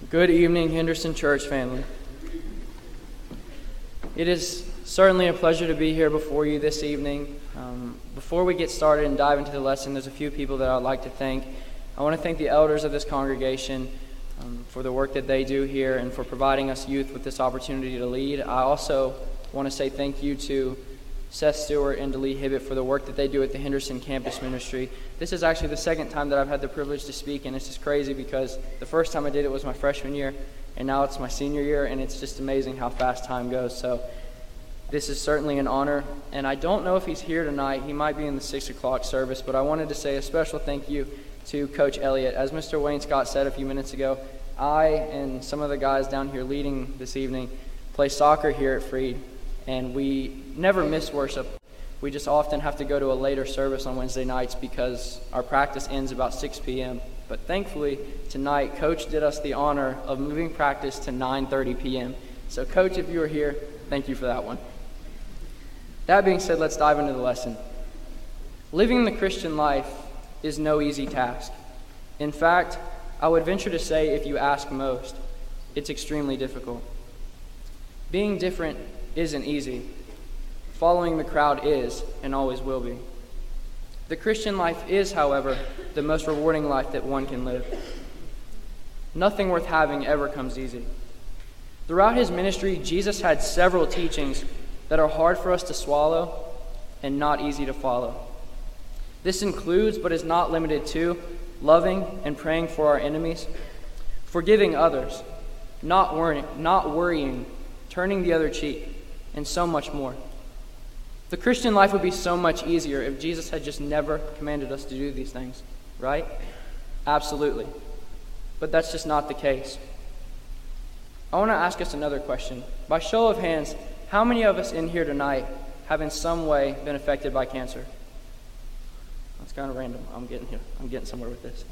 Good evening, Henderson Church family. It is certainly a pleasure to be here before you this evening. Before we get started and dive into the lesson, there's a few people that I'd like to thank. I want to thank the elders of this congregation for the work that they do here and for providing us youth with this opportunity to lead. I also want to say thank you to Seth Stewart and DeLee Hibbett for the work that they do at the Henderson Campus Ministry. This is actually the second time that I've had the privilege to speak, and it's just crazy because the first time I did it was my freshman year, and now it's my senior year, and it's just amazing how fast time goes. So this is certainly an honor, and I don't know if he's here tonight. He might be in the 6 o'clock service, but I wanted to say a special thank you to Coach Elliott. As Mr. Wayne Scott said a few minutes ago, I and some of the guys down here leading this evening play soccer here at Freed, and we never miss worship. We just often have to go to a later service on Wednesday nights because our practice ends about 6 p.m. But thankfully, tonight, Coach did us the honor of moving practice to 9:30 p.m. So, Coach, if you were here, thank you for that one. That being said, let's dive into the lesson. Living the Christian life is no easy task. In fact, I would venture to say, if you ask most, it's extremely difficult. Being different isn't easy. Following the crowd is and always will be. The Christian life is, however, the most rewarding life that one can live. Nothing worth having ever comes easy. Throughout his ministry, Jesus had several teachings that are hard for us to swallow and not easy to follow. This includes, but is not limited to, loving and praying for our enemies, forgiving others, not worrying, turning the other cheek, and so much more. The Christian life would be so much easier if Jesus had just never commanded us to do these things, right? Absolutely. But that's just not the case. I want to ask us another question. By show of hands, how many of us in here tonight have in some way been affected by cancer? That's kind of random. I'm getting somewhere with this.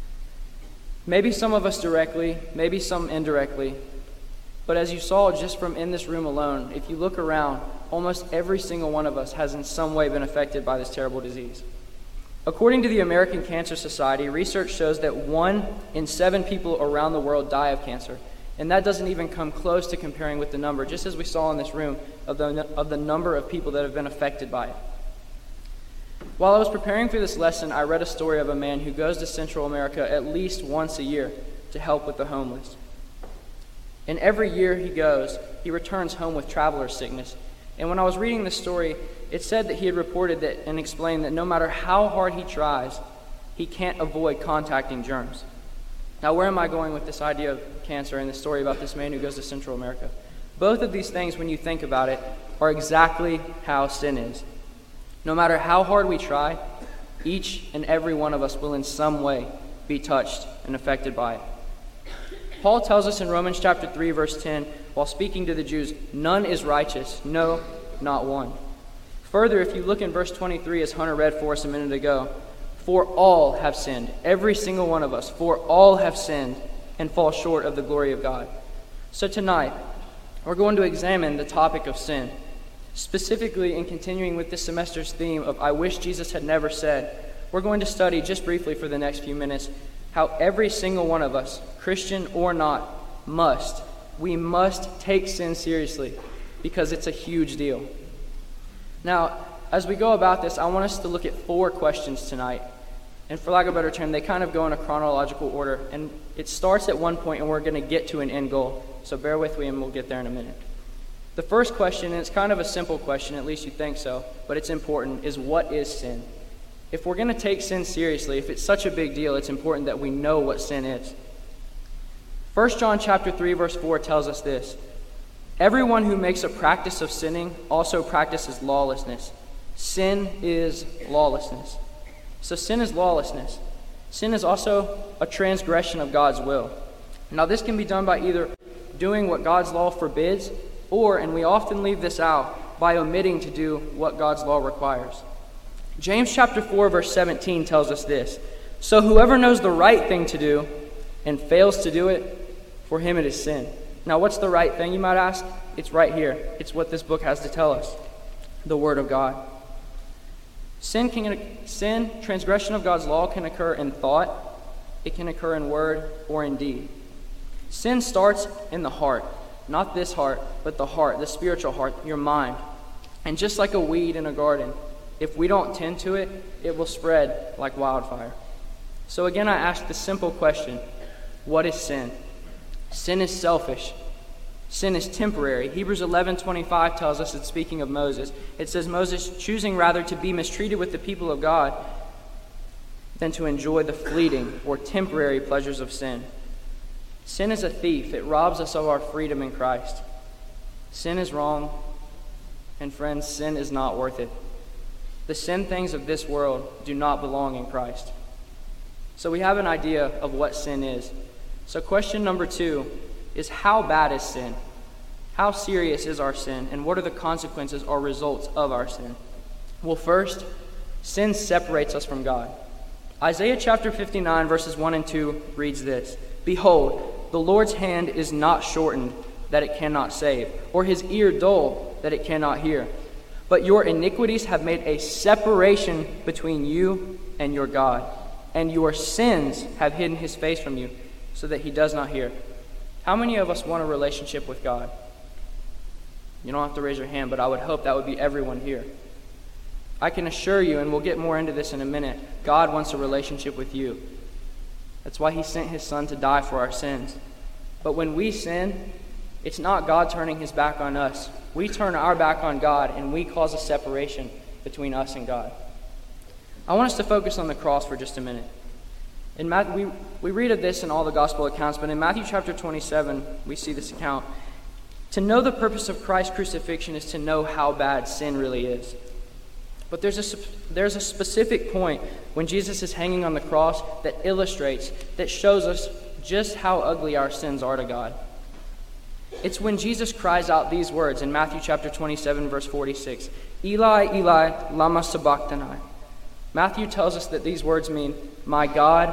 Maybe some of us directly, maybe some indirectly. But as you saw just from in this room alone, if you look around, almost every single one of us has in some way been affected by this terrible disease. According to the American Cancer Society, research shows that 1 in 7 people around the world die of cancer. And that doesn't even come close to comparing with the number, just as we saw in this room, of the number of people that have been affected by it. While I was preparing for this lesson, I read a story of a man who goes to Central America at least once a year to help with the homeless. And every year he goes, he returns home with traveler's sickness. And when I was reading this story, it said that he had reported that and explained that no matter how hard he tries, he can't avoid contacting germs. Now, where am I going with this idea of cancer and the story about this man who goes to Central America? Both of these things, when you think about it, are exactly how sin is. No matter how hard we try, each and every one of us will in some way be touched and affected by it. Paul tells us in Romans chapter 3, verse 10, while speaking to the Jews, none is righteous, no, not one. Further, if you look in verse 23, as Hunter read for us a minute ago, for all have sinned, every single one of us, for all have sinned and fall short of the glory of God. So tonight, we're going to examine the topic of sin, specifically in continuing with this semester's theme of I wish Jesus had never said. We're going to study just briefly for the next few minutes how every single one of us, Christian or not, we must take sin seriously because it's a huge deal. Now, as we go about this, I want us to look at 4 questions tonight. And for lack of a better term, they kind of go in a chronological order. And it starts at one point and we're going to get to an end goal. So bear with me and we'll get there in a minute. The first question, and it's kind of a simple question, at least you think so, but it's important, is what is sin? If we're going to take sin seriously, if it's such a big deal, it's important that we know what sin is. 1 John chapter 3, verse 4 tells us this. Everyone who makes a practice of sinning also practices lawlessness. Sin is lawlessness. So sin is lawlessness. Sin is also a transgression of God's will. Now this can be done by either doing what God's law forbids, or, and we often leave this out, by omitting to do what God's law requires. James chapter 4, verse 17 tells us this. So whoever knows the right thing to do and fails to do it, for him it is sin. Now what's the right thing, you might ask? It's right here. It's what this book has to tell us. The Word of God. Sin, transgression of God's law, can occur in thought, it can occur in word, or in deed. Sin starts in the heart, not this heart, but the heart, the spiritual heart, your mind. And just like a weed in a garden, if we don't tend to it, it will spread like wildfire. So again, I ask the simple question, what is sin? Sin is selfish. Sin is temporary. Hebrews 11:25 tells us, it's speaking of Moses. It says, Moses choosing rather to be mistreated with the people of God than to enjoy the fleeting or temporary pleasures of sin. Sin is a thief. It robs us of our freedom in Christ. Sin is wrong, and friends, sin is not worth it. The sin things of this world do not belong in Christ. So we have an idea of what sin is. So question number 2 is, how bad is sin? How serious is our sin? And what are the consequences or results of our sin? Well, first, sin separates us from God. Isaiah chapter 59 verses 1 and 2 reads this, Behold, the Lord's hand is not shortened that it cannot save, or his ear dull that it cannot hear. But your iniquities have made a separation between you and your God, and your sins have hidden his face from you, so that he does not hear. How many of us want a relationship with God? You don't have to raise your hand, but I would hope that would be everyone here. I can assure you, and we'll get more into this in a minute, God wants a relationship with you. That's why he sent his son to die for our sins. But when we sin, it's not God turning his back on us. We turn our back on God, and we cause a separation between us and God. I want us to focus on the cross for just a minute. We read of this in all the gospel accounts, but in Matthew chapter 27, we see this account. To know the purpose of Christ's crucifixion is to know how bad sin really is. But there's a specific point when Jesus is hanging on the cross that illustrates, that shows us just how ugly our sins are to God. It's when Jesus cries out these words in Matthew chapter 27, verse 46, Eli, Eli, lama sabachthani. Matthew tells us that these words mean, my God,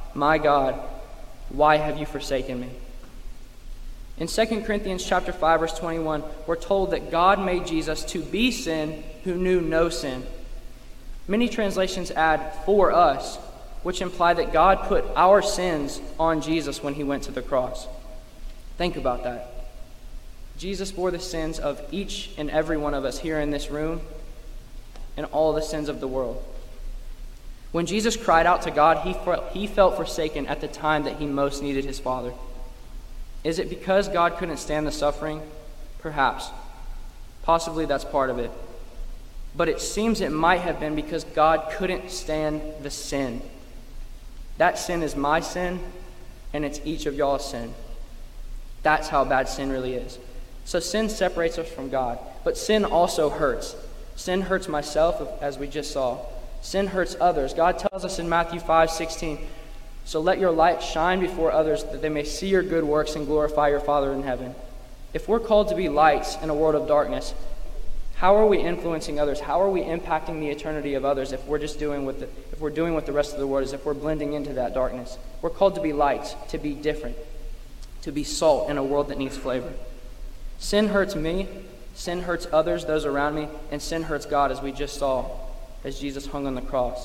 why have you forsaken me? In 2 Corinthians chapter 5, verse 21, we're told that God made Jesus to be sin who knew no sin. Many translations add for us, which imply that God put our sins on Jesus when he went to the cross. Think about that. Jesus bore the sins of each and every one of us here in this room and all the sins of the world. When Jesus cried out to God, he felt forsaken at the time that he most needed his Father. Is it because God couldn't stand the suffering? Perhaps. Possibly that's part of it. But it seems it might have been because God couldn't stand the sin. That sin is my sin, and it's each of y'all's sin. That's how bad sin really is. So sin separates us from God, but sin also hurts. Sin hurts myself, as we just saw. Sin hurts others. God tells us in Matthew 5:16, so let your light shine before others that they may see your good works and glorify your Father in heaven. If we're called to be lights in a world of darkness, how are we influencing others? How are we impacting the eternity of others if we're just doing what the rest of the world is, if we're blending into that darkness? We're called to be lights, to be different, to be salt in a world that needs flavor. Sin hurts me, sin hurts others, those around me, and sin hurts God, as we just saw as Jesus hung on the cross.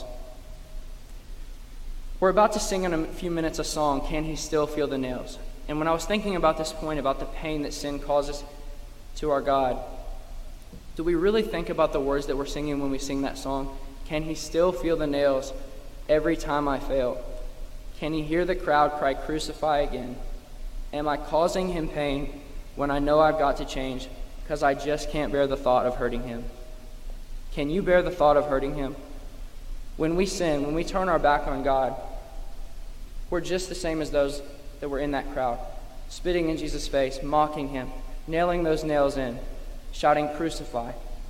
We're about to sing in a few minutes a song, Can He Still Feel the Nails? And when I was thinking about this point, about the pain that sin causes to our God, do we really think about the words that we're singing when we sing that song? Can He still feel the nails every time I fail? Can He hear the crowd cry, crucify again? Am I causing Him pain when I know I've got to change because I just can't bear the thought of hurting Him? Can you bear the thought of hurting Him? When we sin, when we turn our back on God, we're just the same as those that were in that crowd, spitting in Jesus' face, mocking Him, nailing those nails in, shouting, crucify.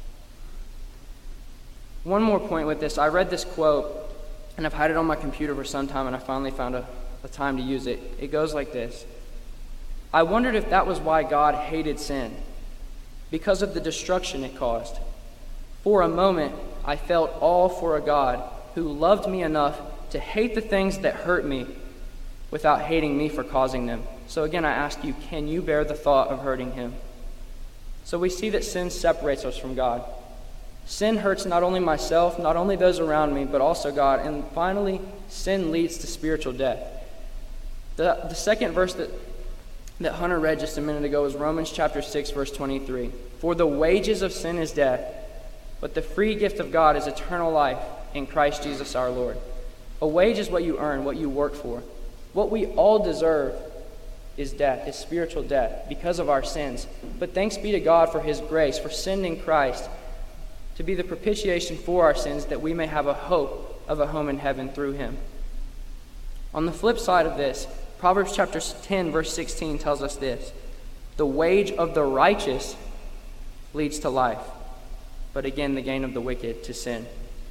One more point with this. I read this quote, and I've had it on my computer for some time, and I finally found a time to use it. It goes like this. I wondered if that was why God hated sin, because of the destruction it caused. For a moment, I felt all for a God who loved me enough to hate the things that hurt me without hating me for causing them. So again, I ask you, can you bear the thought of hurting Him? So we see that sin separates us from God. Sin hurts not only myself, not only those around me, but also God. And finally, sin leads to spiritual death. The second verse that that Hunter read just a minute ago was Romans chapter 6, verse 23. For the wages of sin is death, but the free gift of God is eternal life in Christ Jesus our Lord. A wage is what you earn, what you work for. What we all deserve is death, is spiritual death, because of our sins. But thanks be to God for his grace, for sending Christ to be the propitiation for our sins, that we may have a hope of a home in heaven through him. On the flip side of this, Proverbs chapter 10, verse 16 tells us this: the wage of the righteous leads to life, but again, the gain of the wicked to sin.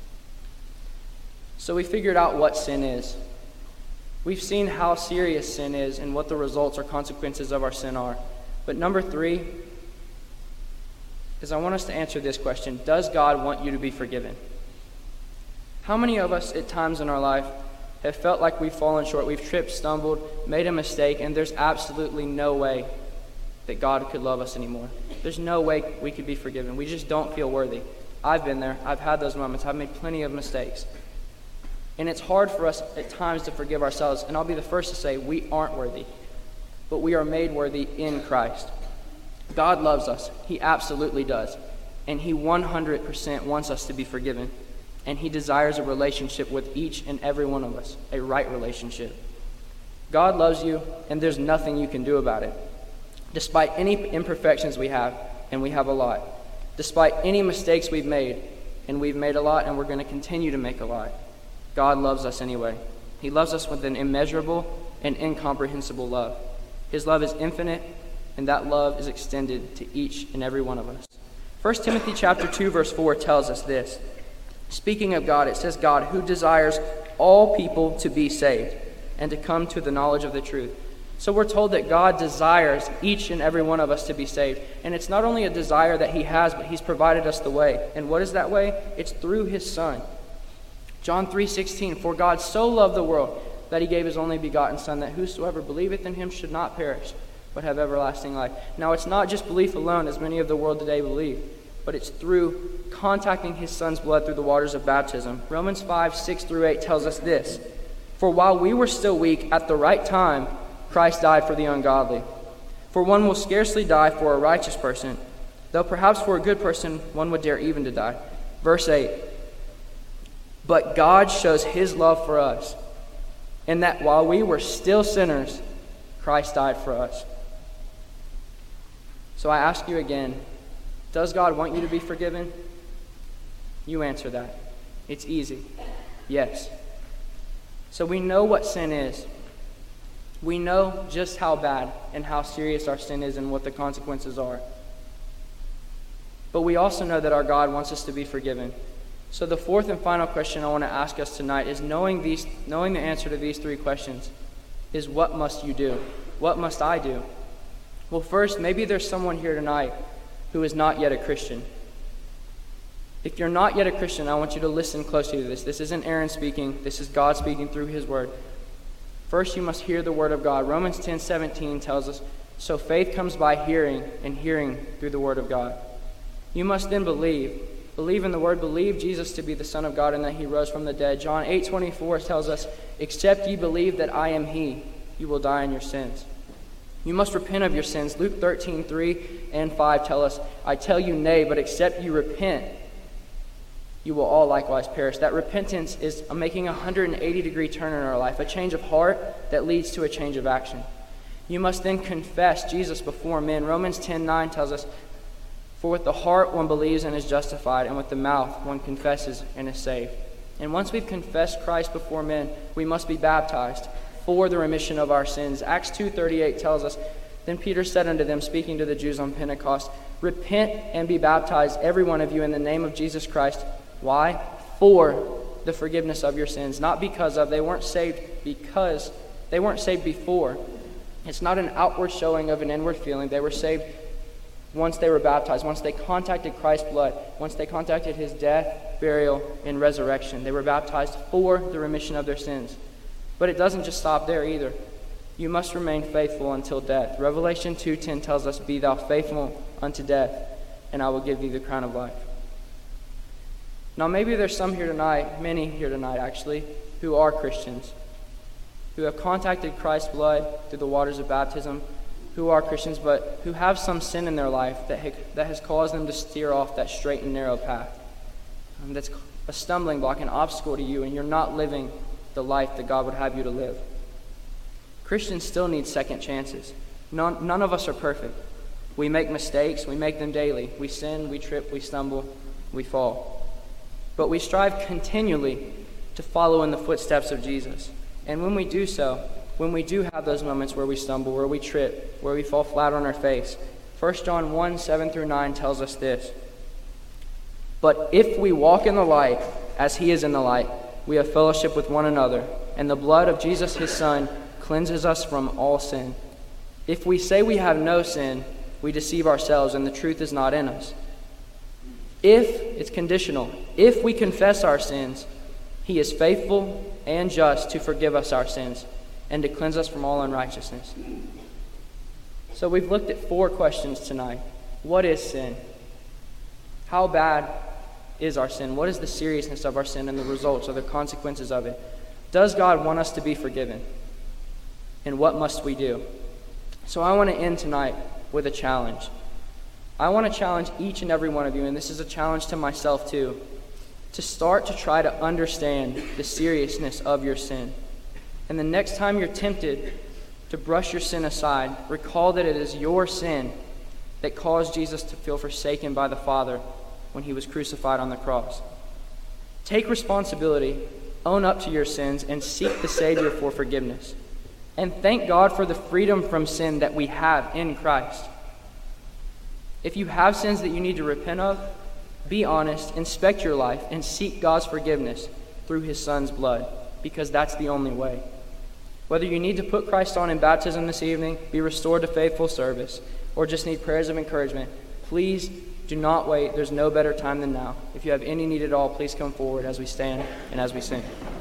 So we figured out what sin is. We've seen how serious sin is and what the results or consequences of our sin are. But number 3 is I want us to answer this question: does God want you to be forgiven? How many of us at times in our life have felt like we've fallen short, we've tripped, stumbled, made a mistake, and there's absolutely no way that God could love us anymore? There's no way we could be forgiven. We just don't feel worthy. I've been there. I've had those moments. I've made plenty of mistakes. And it's hard for us at times to forgive ourselves. And I'll be the first to say we aren't worthy, but we are made worthy in Christ. God loves us. He absolutely does. And he 100% wants us to be forgiven. And he desires a relationship with each and every one of us, a right relationship. God loves you, and there's nothing you can do about it. Despite any imperfections we have, and we have a lot. Despite any mistakes we've made, and we've made a lot, and we're going to continue to make a lot. God loves us anyway. He loves us with an immeasurable and incomprehensible love. His love is infinite, and that love is extended to each and every one of us. 1 Timothy chapter 2, verse 4 tells us this. Speaking of God, it says, God, who desires all people to be saved and to come to the knowledge of the truth. So we're told that God desires each and every one of us to be saved. And it's not only a desire that he has, but he's provided us the way. And what is that way? It's through his Son. John 3:16, for God so loved the world that he gave his only begotten Son, that whosoever believeth in him should not perish, but have everlasting life. Now it's not just belief alone, as many of the world today believe, but it's through contacting his Son's blood through the waters of baptism. Romans 5:6-8 tells us this: for while we were still weak, at the right time, Christ died for the ungodly. For one will scarcely die for a righteous person, though perhaps for a good person one would dare even to die. Verse 8, but God shows his love for us, in that while we were still sinners, Christ died for us. So I ask you again, does God want you to be forgiven? You answer that. It's easy. Yes. So we know what sin is. We know just how bad and how serious our sin is and what the consequences are. But we also know that our God wants us to be forgiven. So the fourth and final question I want to ask us tonight is, knowing the answer to these 3 questions, is what must you do? What must I do? Well, first, maybe there's someone here tonight who is not yet a Christian. If you're not yet a Christian, I want you to listen closely to this. This isn't Aaron speaking. This is God speaking through his word. First, you must hear the word of God. Romans 10:17 tells us, so faith comes by hearing, and hearing through the word of God. You must then believe. Believe in the word. Believe Jesus to be the Son of God and that he rose from the dead. John 8:24 tells us, except ye believe that I am he, you will die in your sins. You must repent of your sins. Luke 13:3-5 tell us, I tell you nay, but except you repent, you will all likewise perish. That repentance is making a 180-degree turn in our life, a change of heart that leads to a change of action. You must then confess Jesus before men. Romans 10:9 tells us, for with the heart one believes and is justified, and with the mouth one confesses and is saved. And once we've confessed Christ before men, we must be baptized for the remission of our sins. Acts 2:38 tells us, then Peter said unto them, speaking to the Jews on Pentecost, repent and be baptized, every one of you, in the name of Jesus Christ. Why? For the forgiveness of your sins. Not because of. They weren't saved because. They weren't saved before. It's not an outward showing of an inward feeling. They were saved once they were baptized, once they contacted Christ's blood, once they contacted his death, burial, and resurrection. They were baptized for the remission of their sins. But it doesn't just stop there either. You must remain faithful until death. Revelation 2:10 tells us, be thou faithful unto death, and I will give thee the crown of life. Now maybe there's some here tonight, many here tonight actually, who are Christians, who have contacted Christ's blood through the waters of baptism, who are Christians but who have some sin in their life that has caused them to steer off that straight and narrow path. That's a stumbling block, an obstacle to you, and you're not living the life that God would have you to live. Christians still need second chances. None of us are perfect. We make mistakes. We make them daily. We sin, we trip, we stumble, we fall. But we strive continually to follow in the footsteps of Jesus. And when we do so, when we do have those moments where we stumble, where we trip, where we fall flat on our face, 1 John 1, 7 through 9 tells us this. But if we walk in the light, as he is in the light, we have fellowship with one another, and the blood of Jesus his Son cleanses us from all sin. If we say we have no sin, we deceive ourselves, and the truth is not in us. It's conditional. If we confess our sins, he is faithful and just to forgive us our sins and to cleanse us from all unrighteousness. So we've looked at 4 questions tonight. What is sin? How bad is our sin? What is the seriousness of our sin and the results or the consequences of it? Does God want us to be forgiven? And what must we do? So I want to end tonight with a challenge. I want to challenge each and every one of you, and this is a challenge to myself too, to start to try to understand the seriousness of your sin. And the next time you're tempted to brush your sin aside, recall that it is your sin that caused Jesus to feel forsaken by the Father when he was crucified on the cross. Take responsibility, own up to your sins, and seek the Savior for forgiveness. And thank God for the freedom from sin that we have in Christ. If you have sins that you need to repent of, be honest, inspect your life, and seek God's forgiveness through his Son's blood, because that's the only way. Whether you need to put Christ on in baptism this evening, be restored to faithful service, or just need prayers of encouragement, please do not wait. There's no better time than now. If you have any need at all, please come forward as we stand and as we sing.